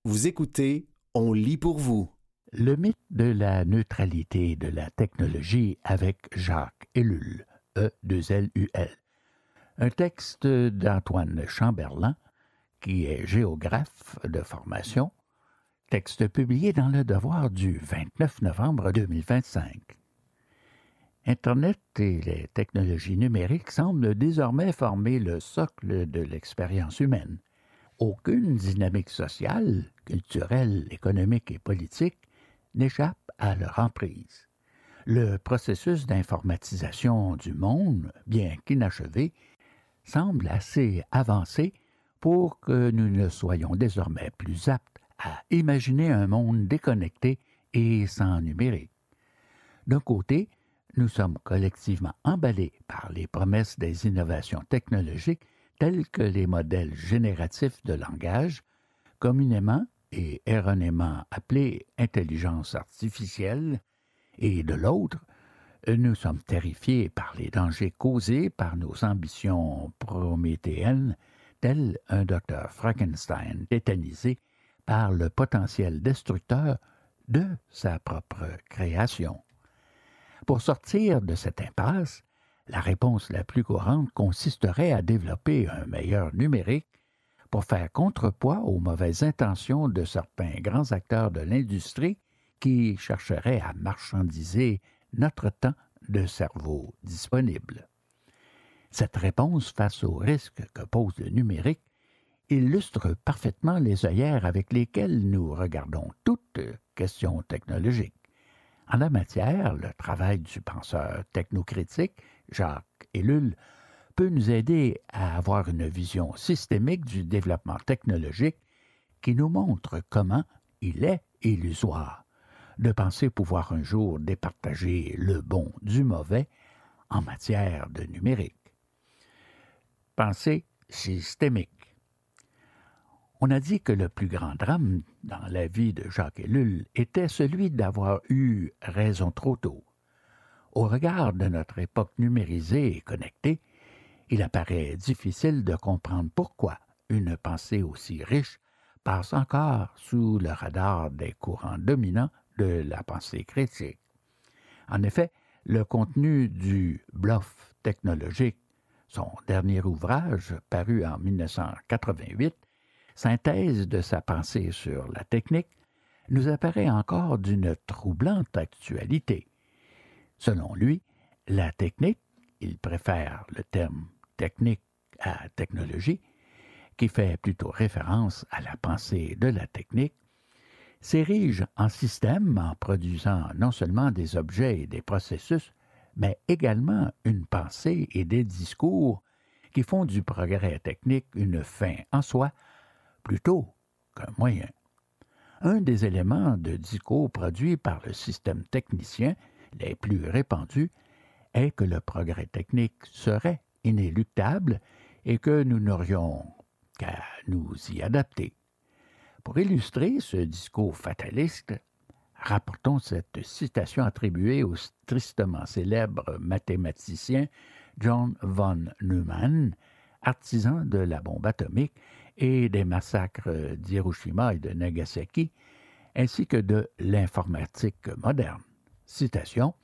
Vous écoutez, on lit pour vous. Le mythe de la neutralité de la technologie avec Jacques Ellul, E2LUL. Un texte d'Antoine Chamberlain, qui est géographe de formation, texte publié dans Le Devoir du 29 novembre 2025. Internet et les technologies numériques semblent désormais former le socle de l'expérience humaine. Aucune dynamique sociale, culturelle, économique et politique n'échappe à leur emprise. Le processus d'informatisation du monde, bien qu'inachevé, semble assez avancé pour que nous ne soyons désormais plus aptes à imaginer un monde déconnecté et sans numérique. D'un côté, nous sommes collectivement emballés par les promesses des innovations technologiques tels que les modèles génératifs de langage, communément et erronément appelés intelligence artificielle, et de l'autre, nous sommes terrifiés par les dangers causés par nos ambitions prométhéennes, tel un docteur Frankenstein tétanisé par le potentiel destructeur de sa propre création. Pour sortir de cette impasse, la réponse la plus courante consisterait à développer un meilleur numérique pour faire contrepoids aux mauvaises intentions de certains grands acteurs de l'industrie qui chercheraient à marchandiser notre temps de cerveau disponible. Cette réponse face aux risques que pose le numérique illustre parfaitement les œillères avec lesquelles nous regardons toute question technologique. En la matière, le travail du penseur technocritique Jacques Ellul peut nous aider à avoir une vision systémique du développement technologique qui nous montre comment il est illusoire de penser pouvoir un jour départager le bon du mauvais en matière de numérique. Pensée systémique. On a dit que le plus grand drame dans la vie de Jacques Ellul était celui d'avoir eu raison trop tôt. Au regard de notre époque numérisée et connectée, il apparaît difficile de comprendre pourquoi une pensée aussi riche passe encore sous le radar des courants dominants de la pensée critique. En effet, le contenu du bluff technologique, son dernier ouvrage paru en 1988, synthèse de sa pensée sur la technique, nous apparaît encore d'une troublante actualité. Selon lui, la technique, il préfère le terme technique à technologie, qui fait plutôt référence à la pensée de la technique, s'érige en système en produisant non seulement des objets et des processus, mais également une pensée et des discours qui font du progrès technique une fin en soi, plutôt qu'un moyen. Un des éléments de discours produits par le système technicien les plus répandus est que le progrès technique serait inéluctable et que nous n'aurions qu'à nous y adapter. Pour illustrer ce discours fataliste, rapportons cette citation attribuée au tristement célèbre mathématicien John von Neumann, artisan de la bombe atomique et des massacres d'Hiroshima et de Nagasaki, ainsi que de l'informatique moderne. Citation: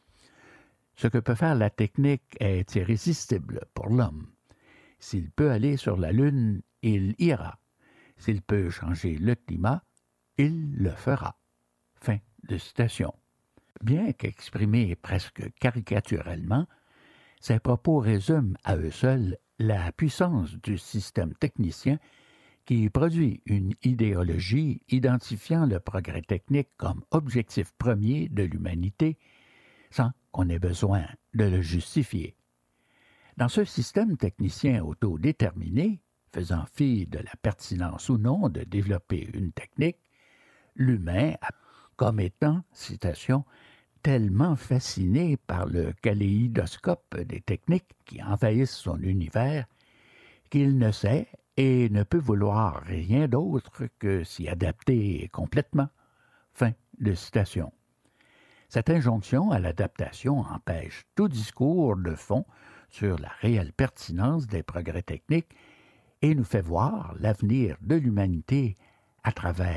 « Ce que peut faire la technique est irrésistible pour l'homme. S'il peut aller sur la Lune, il ira. S'il peut changer le climat, il le fera. » Fin de citation. Bien qu'exprimés presque caricaturellement, ces propos résument à eux seuls la puissance du système technicien qui produit une idéologie identifiant le progrès technique comme objectif premier de l'humanité sans qu'on ait besoin de le justifier. Dans ce système technicien autodéterminé, faisant fi de la pertinence ou non de développer une technique, l'humain a comme étant, citation, tellement fasciné par le kaléidoscope des techniques qui envahissent son univers qu'il ne sait et ne peut vouloir rien d'autre que s'y adapter complètement. Fin de citation. Cette injonction à l'adaptation empêche tout discours de fond sur la réelle pertinence des progrès techniques et nous fait voir l'avenir de l'humanité à travers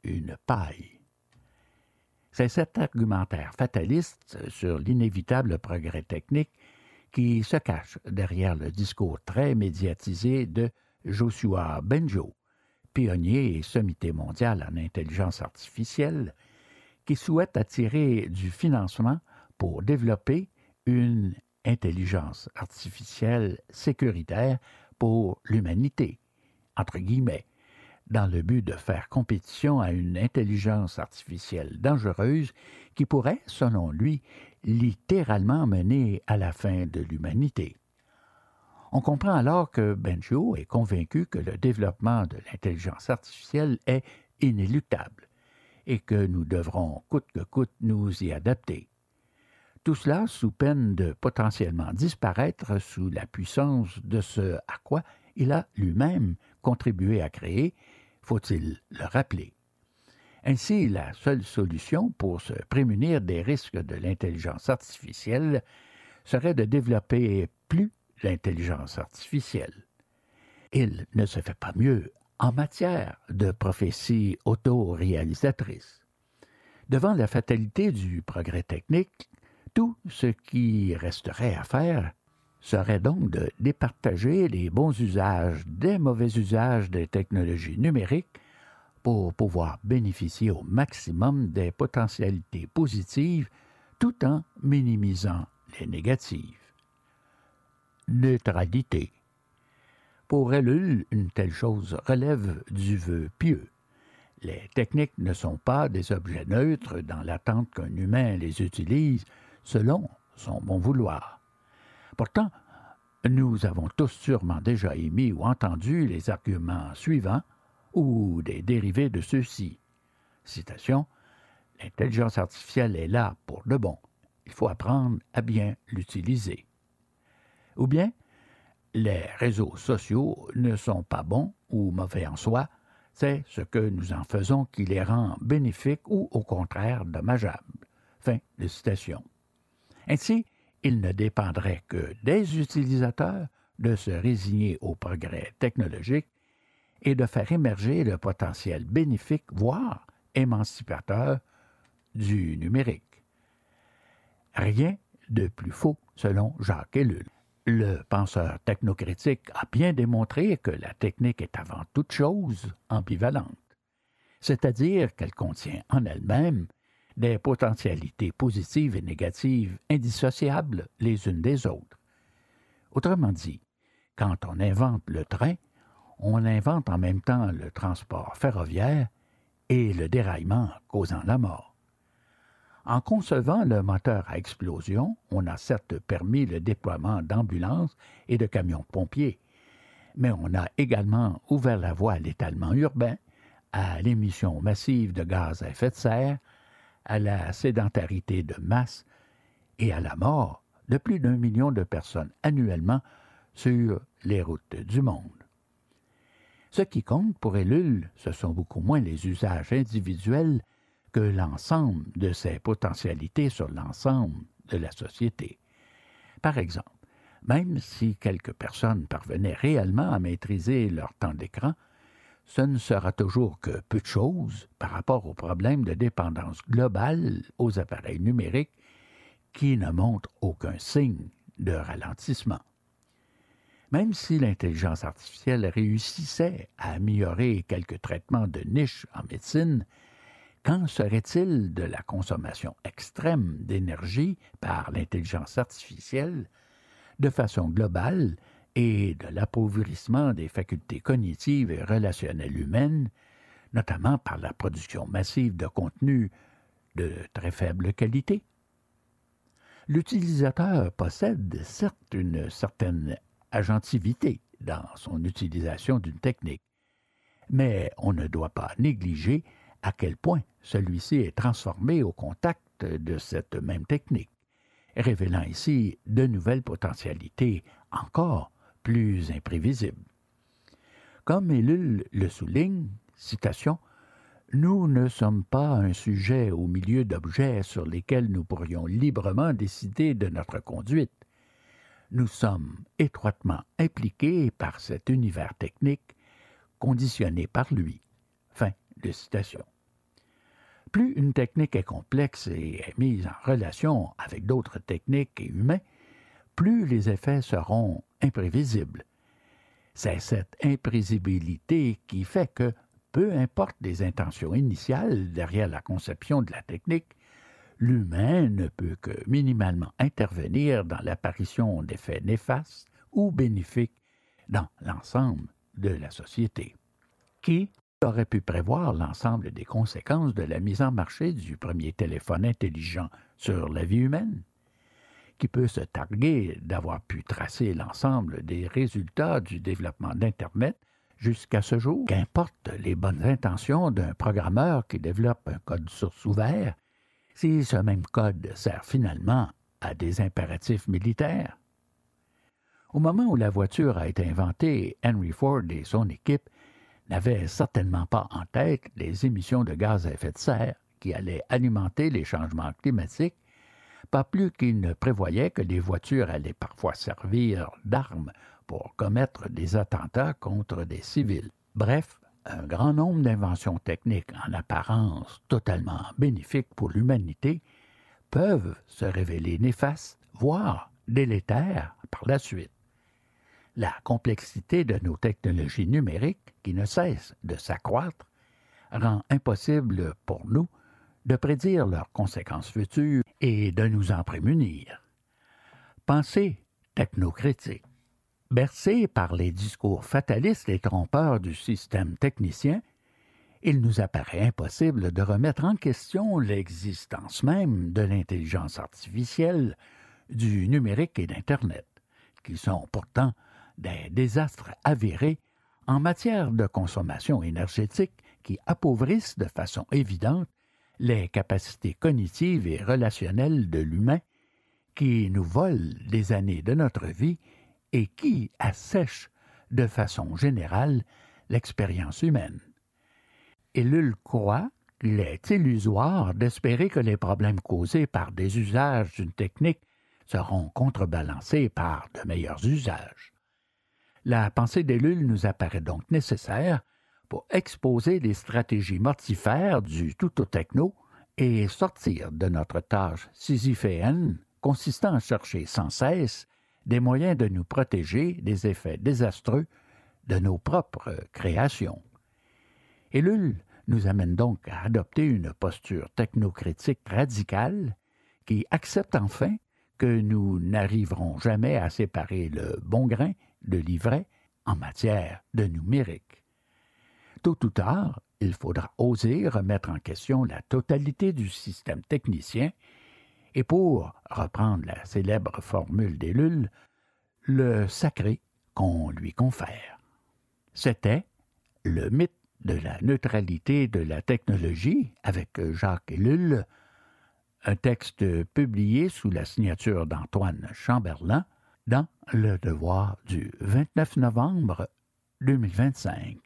une paille. C'est cet argumentaire fataliste sur l'inévitable progrès technique qui se cache derrière le discours très médiatisé de Joshua Bengio, pionnier et sommité mondial en intelligence artificielle, qui souhaite attirer du financement pour développer une intelligence artificielle sécuritaire pour l'humanité, entre guillemets, dans le but de faire compétition à une intelligence artificielle dangereuse qui pourrait, selon lui, littéralement mener à la fin de l'humanité. On comprend alors que Bengio est convaincu que le développement de l'intelligence artificielle est inéluctable et que nous devrons coûte que coûte nous y adapter. Tout cela sous peine de potentiellement disparaître sous la puissance de ce à quoi il a lui-même contribué à créer, faut-il le rappeler. Ainsi, la seule solution pour se prémunir des risques de l'intelligence artificielle serait de développer plus l'intelligence artificielle. Il ne se fait pas mieux en matière de prophétie autoréalisatrice. Devant la fatalité du progrès technique, tout ce qui resterait à faire serait donc de départager les bons usages des mauvais usages des technologies numériques pour pouvoir bénéficier au maximum des potentialités positives tout en minimisant les négatives. Neutralité. Pour Ellul, une telle chose relève du vœu pieux. Les techniques ne sont pas des objets neutres dans l'attente qu'un humain les utilise selon son bon vouloir. Pourtant, nous avons tous sûrement déjà émis ou entendu les arguments suivants ou des dérivés de ceux-ci. Citation, « L'intelligence artificielle est là pour de bon. Il faut apprendre à bien l'utiliser. » Ou bien, « Les réseaux sociaux ne sont pas bons ou mauvais en soi, c'est ce que nous en faisons qui les rend bénéfiques ou au contraire dommageables. » Fin de citation. Ainsi, il ne dépendrait que des utilisateurs de se résigner au progrès technologique et de faire émerger le potentiel bénéfique, voire émancipateur, du numérique. Rien de plus faux, selon Jacques Ellul. Le penseur technocritique a bien démontré que la technique est avant toute chose ambivalente, c'est-à-dire qu'elle contient en elle-même des potentialités positives et négatives indissociables les unes des autres. Autrement dit, quand on invente le train, on invente en même temps le transport ferroviaire et le déraillement causant la mort. En concevant le moteur à explosion, on a certes permis le déploiement d'ambulances et de camions de pompiers, mais on a également ouvert la voie à l'étalement urbain, à l'émission massive de gaz à effet de serre, à la sédentarité de masse et à la mort de plus d'1 million de personnes annuellement sur les routes du monde. Ce qui compte pour Ellul, ce sont beaucoup moins les usages individuels que l'ensemble de ces potentialités sur l'ensemble de la société. Par exemple, même si quelques personnes parvenaient réellement à maîtriser leur temps d'écran, ce ne sera toujours que peu de choses par rapport au problème de dépendance globale aux appareils numériques qui ne montrent aucun signe de ralentissement. Même si l'intelligence artificielle réussissait à améliorer quelques traitements de niche en médecine, qu'en serait-il de la consommation extrême d'énergie par l'intelligence artificielle de façon globale et de l'appauvrissement des facultés cognitives et relationnelles humaines, notamment par la production massive de contenus de très faible qualité? L'utilisateur possède certes une certaine agentivité dans son utilisation d'une technique, mais on ne doit pas négliger à quel point celui-ci est transformé au contact de cette même technique, révélant ici de nouvelles potentialités encore plus imprévisibles. Comme Ellul le souligne, citation, « Nous ne sommes pas un sujet au milieu d'objets sur lesquels nous pourrions librement décider de notre conduite. Nous sommes étroitement impliqués par cet univers technique, conditionné par lui. » Fin de citation. Plus une technique est complexe et est mise en relation avec d'autres techniques et humains, plus les effets seront imprévisibles. C'est cette imprévisibilité qui fait que, peu importe les intentions initiales derrière la conception de la technique, l'humain ne peut que minimalement intervenir dans l'apparition d'effets néfastes ou bénéfiques dans l'ensemble de la société. Qui aurait pu prévoir l'ensemble des conséquences de la mise en marché du premier téléphone intelligent sur la vie humaine? Qui peut se targuer d'avoir pu tracer l'ensemble des résultats du développement d'Internet jusqu'à ce jour? Qu'importe les bonnes intentions d'un programmeur qui développe un code source ouvert, si ce même code sert finalement à des impératifs militaires? Au moment où la voiture a été inventée, Henry Ford et son équipe n'avaient certainement pas en tête les émissions de gaz à effet de serre qui allaient alimenter les changements climatiques, pas plus qu'ils ne prévoyaient que les voitures allaient parfois servir d'armes pour commettre des attentats contre des civils. Bref, un grand nombre d'inventions techniques en apparence totalement bénéfiques pour l'humanité peuvent se révéler néfastes, voire délétères par la suite. La complexité de nos technologies numériques, qui ne cesse de s'accroître, rend impossible pour nous de prédire leurs conséquences futures et de nous en prémunir. Pensée technocritique. Bercés par les discours fatalistes et trompeurs du système technicien, il nous apparaît impossible de remettre en question l'existence même de l'intelligence artificielle, du numérique et d'Internet, qui sont pourtant des désastres avérés en matière de consommation énergétique qui appauvrissent de façon évidente les capacités cognitives et relationnelles de l'humain, qui nous volent des années de notre vie et qui assèchent de façon générale l'expérience humaine. Ellul croit qu'il est illusoire d'espérer que les problèmes causés par des usages d'une technique seront contrebalancés par de meilleurs usages. La pensée d'Ellul nous apparaît donc nécessaire pour exposer les stratégies mortifères du tout-au-techno et sortir de notre tâche sisyphéenne consistant à chercher sans cesse des moyens de nous protéger des effets désastreux de nos propres créations. Ellul nous amène donc à adopter une posture technocritique radicale qui accepte enfin que nous n'arriverons jamais à séparer le bon grain de l'ivraie en matière de numérique. Tôt ou tard, il faudra oser remettre en question la totalité du système technicien et pour reprendre la célèbre formule d'Ellul, le sacré qu'on lui confère. C'était le mythe de la neutralité de la technologie avec Jacques Ellul, un texte publié sous la signature d'Antoine Chamberlain dans Le Devoir du 29 novembre 2025.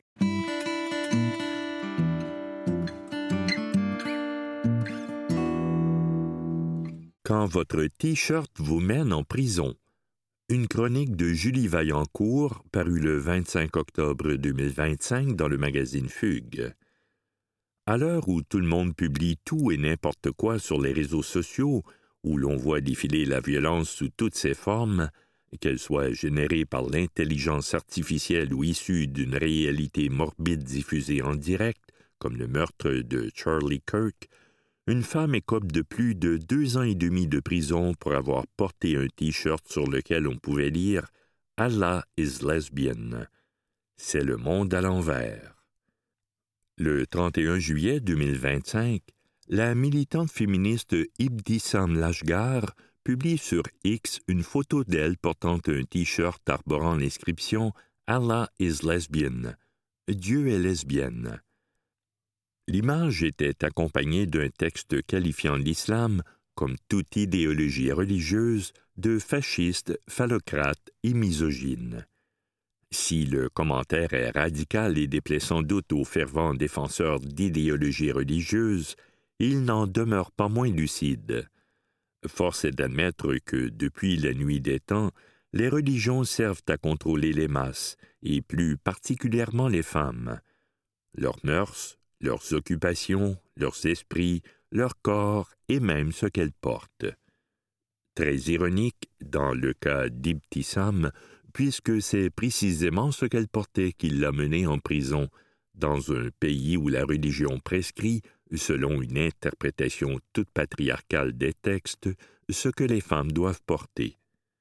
Quand votre T-shirt vous mène en prison. Une chronique de Julie Vaillancourt, parue le 25 octobre 2025 dans le magazine Fugue. À l'heure où tout le monde publie tout et n'importe quoi sur les réseaux sociaux, où l'on voit défiler la violence sous toutes ses formes, qu'elle soit générée par l'intelligence artificielle ou issue d'une réalité morbide diffusée en direct, comme le meurtre de Charlie Kirk, une femme écope de plus de 2 ans et demi de prison pour avoir porté un T-shirt sur lequel on pouvait lire « Allah is lesbian ». C'est le monde à l'envers. Le 31 juillet 2025, la militante féministe Ibtissam Lashgar publie sur X une photo d'elle portant un T-shirt arborant l'inscription « Allah is lesbian », « Dieu est lesbienne ». L'image était accompagnée d'un texte qualifiant l'islam, comme toute idéologie religieuse, de fasciste, phallocrate et misogyne. Si le commentaire est radical et déplaît sans doute aux fervents défenseurs d'idéologie religieuse, il n'en demeure pas moins lucide. Force est d'admettre que, depuis la nuit des temps, les religions servent à contrôler les masses, et plus particulièrement les femmes. Leurs mœurs, leurs occupations, leurs esprits, leur corps et même ce qu'elles portent. Très ironique dans le cas d'Ibtissam, puisque c'est précisément ce qu'elle portait qui l'a menée en prison, dans un pays où la religion prescrit, selon une interprétation toute patriarcale des textes, ce que les femmes doivent porter.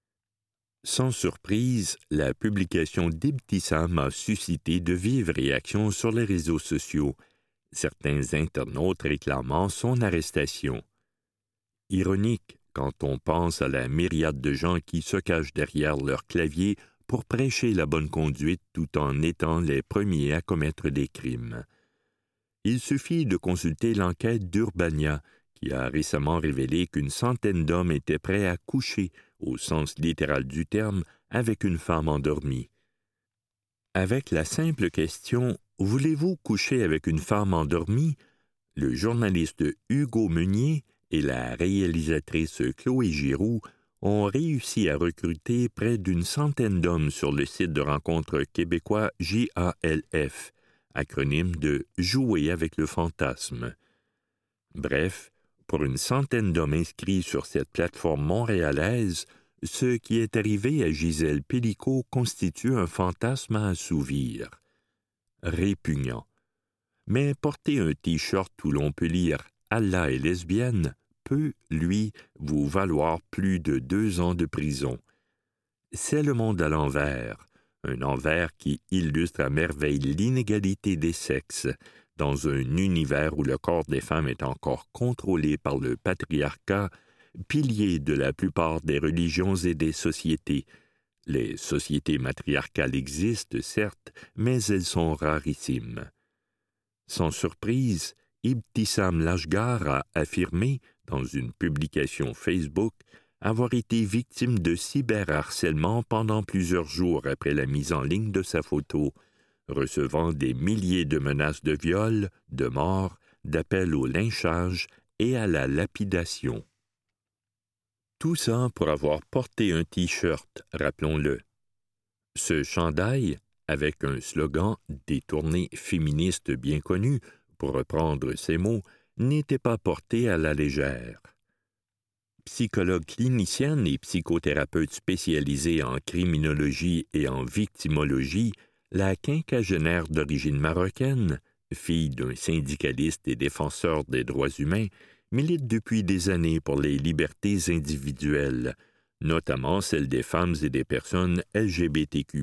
Sans surprise, la publication d'Ibtissam a suscité de vives réactions sur les réseaux sociaux, certains internautes réclamant son arrestation. Ironique quand on pense à la myriade de gens qui se cachent derrière leur clavier pour prêcher la bonne conduite tout en étant les premiers à commettre des crimes. Il suffit de consulter l'enquête d'Urbania, qui a récemment révélé qu'une centaine d'hommes étaient prêts à coucher, au sens littéral du terme, avec une femme endormie. Avec la simple question « Voulez-vous coucher avec une femme endormie ?», le journaliste Hugo Meunier et la réalisatrice Chloé Giroux ont réussi à recruter près d'une centaine d'hommes sur le site de rencontre québécois JALF, acronyme de « Jouer avec le fantasme ». Bref, pour une centaine d'hommes inscrits sur cette plateforme montréalaise, ce qui est arrivé à Gisèle Pélicaud constitue un fantasme à assouvir. Répugnant. Mais porter un T-shirt où l'on peut lire « Allah est lesbienne » peut, lui, vous valoir plus de 2 ans de prison. C'est le monde à l'envers, un envers qui illustre à merveille l'inégalité des sexes, dans un univers où le corps des femmes est encore contrôlé par le patriarcat, pilier de la plupart des religions et des sociétés. Les sociétés matriarcales existent, certes, mais elles sont rarissimes. Sans surprise, Ibtissam Lashgar a affirmé, dans une publication Facebook, avoir été victime de cyberharcèlement pendant plusieurs jours après la mise en ligne de sa photo, recevant des milliers de menaces de viol, de mort, d'appels au lynchage et à la lapidation. Tout ça pour avoir porté un T-shirt, rappelons-le. Ce chandail, avec un slogan détourné féministe bien connu, pour reprendre ces mots, n'était pas porté à la légère. Psychologue clinicienne et psychothérapeute spécialisée en criminologie et en victimologie, la quinquagénaire d'origine marocaine, fille d'un syndicaliste et défenseur des droits humains, milite depuis des années pour les libertés individuelles, notamment celles des femmes et des personnes LGBTQ+.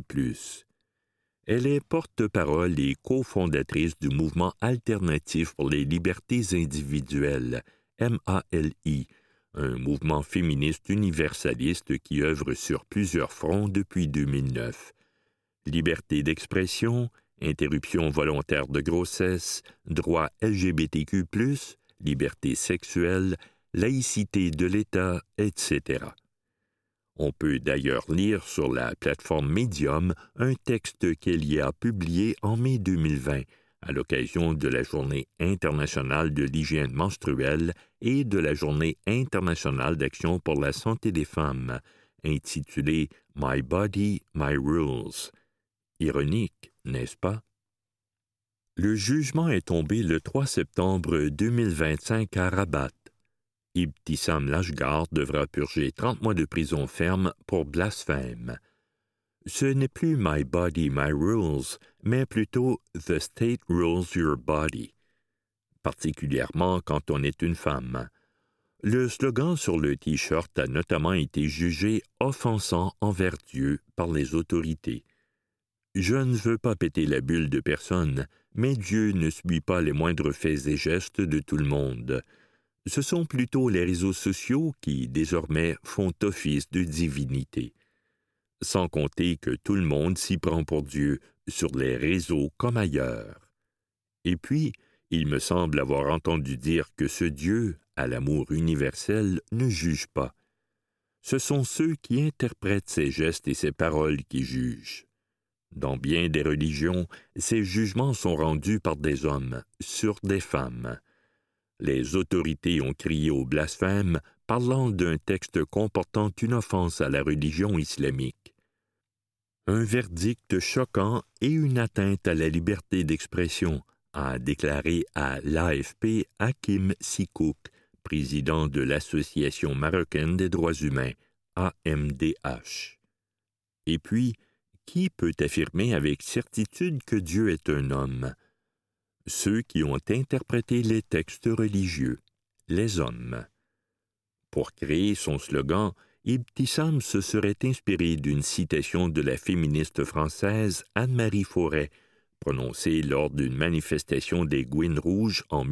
Elle est porte-parole et cofondatrice du mouvement alternatif pour les libertés individuelles, MALI, un mouvement féministe universaliste qui œuvre sur plusieurs fronts depuis 2009. Liberté d'expression, interruption volontaire de grossesse, droits LGBTQ+, liberté sexuelle, laïcité de l'État, etc. On peut d'ailleurs lire sur la plateforme Medium un texte qu'elle y a publié en mai 2020, à l'occasion de la Journée internationale de l'hygiène menstruelle et de la Journée internationale d'action pour la santé des femmes, intitulée « My Body, My Rules ». Ironique, n'est-ce pas? Le jugement est tombé le 3 septembre 2025 à Rabat. Ibtissam Lashgar devra purger 30 mois de prison ferme pour blasphème. Ce n'est plus « My Body, My Rules », mais plutôt « The State Rules Your Body », particulièrement quand on est une femme. Le slogan sur le T-shirt a notamment été jugé offensant envers Dieu par les autorités. Je ne veux pas péter la bulle de personne, mais Dieu ne suit pas les moindres faits et gestes de tout le monde. Ce sont plutôt les réseaux sociaux qui, désormais, font office de divinité. Sans compter que tout le monde s'y prend pour Dieu, sur les réseaux comme ailleurs. Et puis, il me semble avoir entendu dire que ce Dieu, à l'amour universel, ne juge pas. Ce sont ceux qui interprètent ses gestes et ses paroles qui jugent. Dans bien des religions, ces jugements sont rendus par des hommes, sur des femmes. Les autorités ont crié au blasphème, parlant d'un texte comportant une offense à la religion islamique. Un verdict choquant et une atteinte à la liberté d'expression, a déclaré à l'AFP Hakim Sikouk, président de l'Association marocaine des droits humains, AMDH. Et puis, qui peut affirmer avec certitude que Dieu est un homme? Ceux qui ont interprété les textes religieux, les hommes. Pour créer son slogan, Ibtissam se serait inspiré d'une citation de la féministe française Anne-Marie Forêt, prononcée lors d'une manifestation des Gouines Rouges en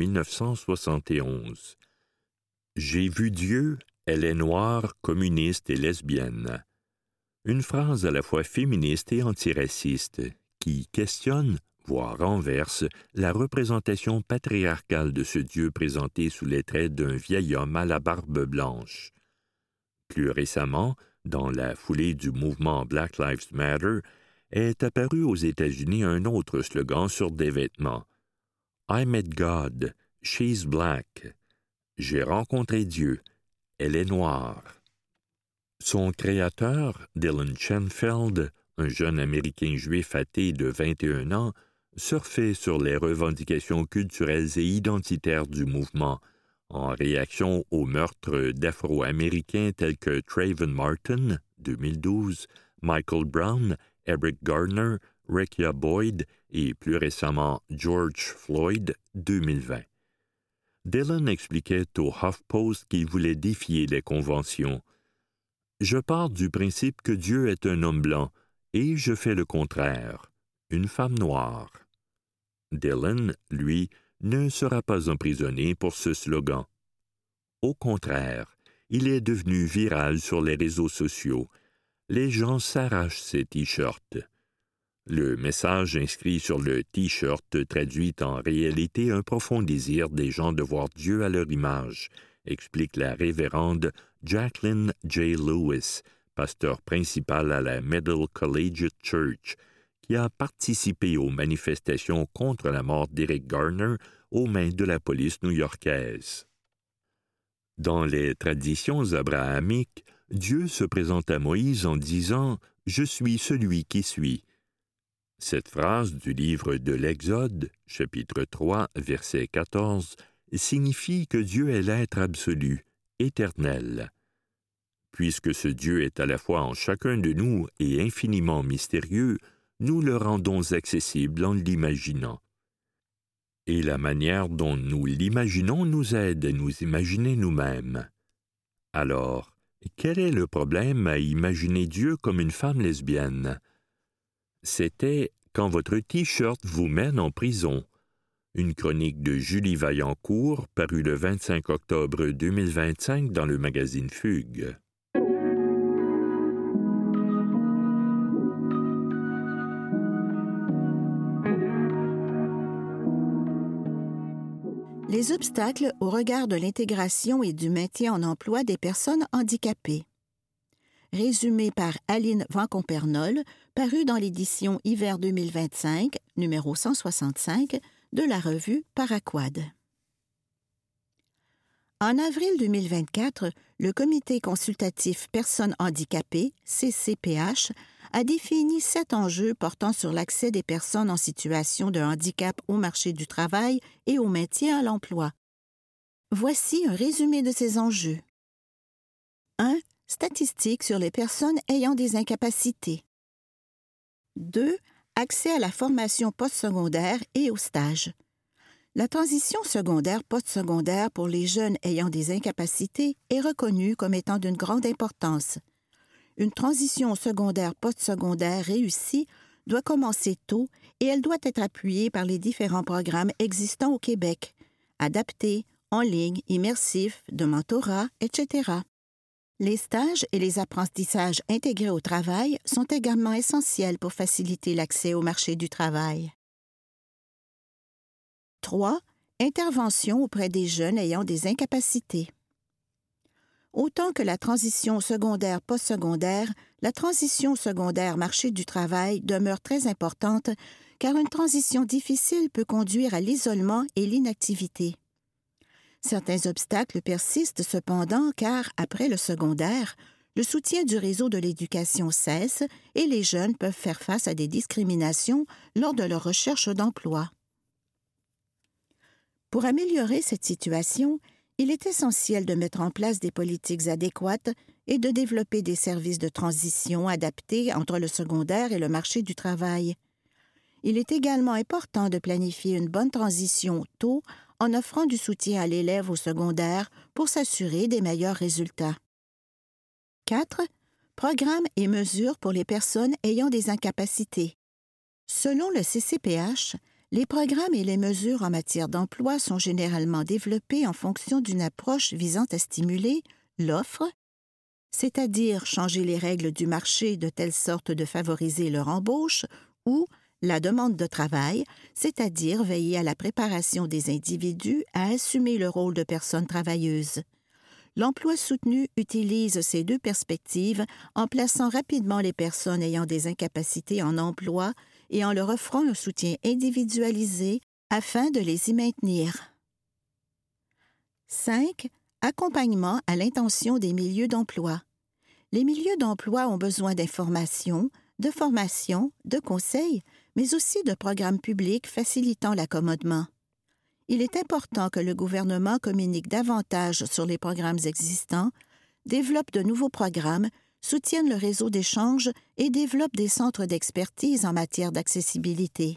1971. « J'ai vu Dieu, elle est noire, communiste et lesbienne. » Une phrase à la fois féministe et antiraciste qui questionne, voire renverse, la représentation patriarcale de ce Dieu présenté sous les traits d'un vieil homme à la barbe blanche. Plus récemment, dans la foulée du mouvement Black Lives Matter, est apparu aux États-Unis un autre slogan sur des vêtements. « I met God, she's black. » J'ai rencontré Dieu, elle est noire. Son créateur, Dylan Schoenfeld, un jeune Américain juif athée de 21 ans, surfait sur les revendications culturelles et identitaires du mouvement, en réaction aux meurtres d'Afro-Américains tels que Trayvon Martin, 2012, Michael Brown, Eric Garner, Rekia Boyd et plus récemment George Floyd, 2020. Dylan expliquait au HuffPost qu'il voulait défier les conventions. « Je pars du principe que Dieu est un homme blanc, et je fais le contraire, une femme noire. » Dylan, lui, ne sera pas emprisonné pour ce slogan. Au contraire, il est devenu viral sur les réseaux sociaux. Les gens s'arrachent ces T-shirts. Le message inscrit sur le T-shirt traduit en réalité un profond désir des gens de voir Dieu à leur image, explique la révérende Jacqueline J. Lewis, pasteur principal à la Middle Collegiate Church, qui a participé aux manifestations contre la mort d'Eric Garner aux mains de la police new-yorkaise. Dans les traditions abrahamiques, Dieu se présente à Moïse en disant « Je suis celui qui suis ». Cette phrase du livre de l'Exode, chapitre 3, verset 14, signifie que Dieu est l'être absolu, éternel. Puisque ce Dieu est à la fois en chacun de nous et infiniment mystérieux, nous le rendons accessible en l'imaginant. Et la manière dont nous l'imaginons nous aide à nous imaginer nous-mêmes. Alors, quel est le problème à imaginer Dieu comme une femme lesbienne? C'était « Quand votre T-shirt vous mène en prison », une chronique de Julie Vaillancourt parue le 25 octobre 2025 dans le magazine Fugue. Les obstacles au regard de l'intégration et du maintien en emploi des personnes handicapées. Résumé par Aline Vancompernolle, paru dans l'édition Hiver 2025, numéro 165, de la revue Paraquad. En avril 2024, le Comité consultatif Personnes handicapées, CCPH, a défini 7 enjeux portant sur l'accès des personnes en situation de handicap au marché du travail et au maintien à l'emploi. Voici un résumé de ces enjeux. 1. Statistiques sur les personnes ayant des incapacités. 2. Accès à la formation postsecondaire et au stage. La transition secondaire-postsecondaire pour les jeunes ayant des incapacités est reconnue comme étant d'une grande importance. Une transition secondaire-postsecondaire réussie doit commencer tôt et elle doit être appuyée par les différents programmes existants au Québec, adaptés, en ligne, immersifs, de mentorat, etc. Les stages et les apprentissages intégrés au travail sont également essentiels pour faciliter l'accès au marché du travail. 3. Intervention auprès des jeunes ayant des incapacités. Autant que la transition secondaire-postsecondaire, la transition secondaire-marché du travail demeure très importante car une transition difficile peut conduire à l'isolement et l'inactivité. Certains obstacles persistent cependant car, après le secondaire, le soutien du réseau de l'éducation cesse et les jeunes peuvent faire face à des discriminations lors de leur recherche d'emploi. Pour améliorer cette situation, il est essentiel de mettre en place des politiques adéquates et de développer des services de transition adaptés entre le secondaire et le marché du travail. Il est également important de planifier une bonne transition tôt en offrant du soutien à l'élève au secondaire pour s'assurer des meilleurs résultats. 4. Programmes et mesures pour les personnes ayant des incapacités. Selon le CCPH, les programmes et les mesures en matière d'emploi sont généralement développés en fonction d'une approche visant à stimuler l'offre, c'est-à-dire changer les règles du marché de telle sorte de favoriser leur embauche, ou la demande de travail, c'est-à-dire veiller à la préparation des individus à assumer le rôle de personnes travailleuses. L'emploi soutenu utilise ces deux perspectives en plaçant rapidement les personnes ayant des incapacités en emploi et en leur offrant un soutien individualisé afin de les y maintenir. 5. Accompagnement à l'intention des milieux d'emploi. Les milieux d'emploi ont besoin d'informations, de formation, de conseils, mais aussi de programmes publics facilitant l'accommodement. Il est important que le gouvernement communique davantage sur les programmes existants, développe de nouveaux programmes, soutienne le réseau d'échange et développe des centres d'expertise en matière d'accessibilité.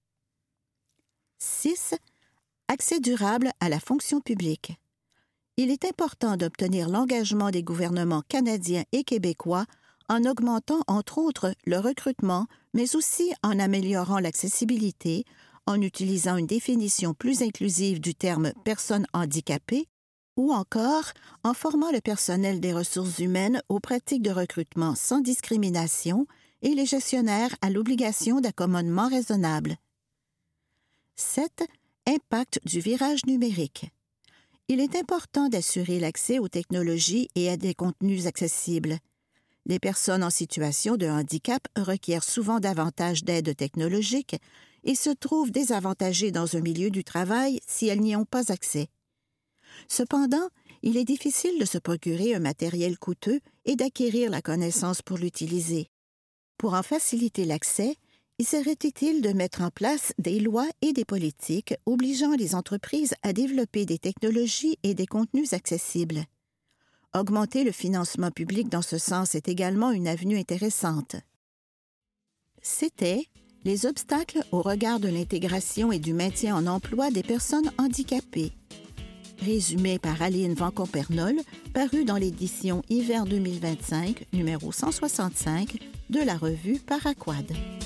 6. Accès durable à la fonction publique. Il est important d'obtenir l'engagement des gouvernements canadiens et québécois en augmentant, entre autres, le recrutement, mais aussi en améliorant l'accessibilité, en utilisant une définition plus inclusive du terme « personnes handicapées » ou encore en formant le personnel des ressources humaines aux pratiques de recrutement sans discrimination et les gestionnaires à l'obligation d'accommodement raisonnable. 7. Impact du virage numérique. Il est important d'assurer l'accès aux technologies et à des contenus accessibles. Les personnes en situation de handicap requièrent souvent davantage d'aide technologique et se trouvent désavantagées dans un milieu du travail si elles n'y ont pas accès. Cependant, il est difficile de se procurer un matériel coûteux et d'acquérir la connaissance pour l'utiliser. Pour en faciliter l'accès, il serait utile de mettre en place des lois et des politiques obligeant les entreprises à développer des technologies et des contenus accessibles. Augmenter le financement public dans ce sens est également une avenue intéressante. C'était les obstacles au regard de l'intégration et du maintien en emploi des personnes handicapées. Résumé par Aline Vancon-Pernol, paru dans l'édition Hiver 2025, numéro 165 de la revue Paraquad.